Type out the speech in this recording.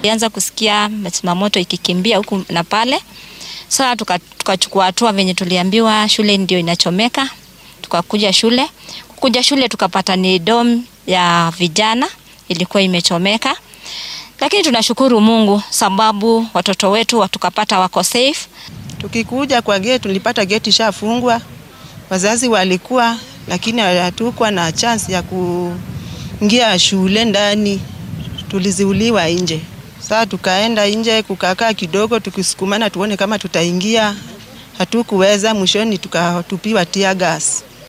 Tulianza kusikia zimamoto ikikimbia huku na pale. Sasa tukachukua hatua venye tuliambiwa shule ndio inachomeka. Tukakuja shule. Kukuja shule tukapata ni dom ya vijana ilikuwa imechomeka. Lakini tunashukuru Mungu sababu watoto wetu tukapata wako safe. Tukikuja kwa gate tulipata gate ishafungwa. Wazazi walikuwa lakini hatukuwa na chance ya kuingia shule ndani. Tuliziuliwa nje. Sasa tukaenda nje kukakaa kidogo tukisukumana tuone kama tutaingia. Hatukuweza, mwishoni tukatupiwa tear gas.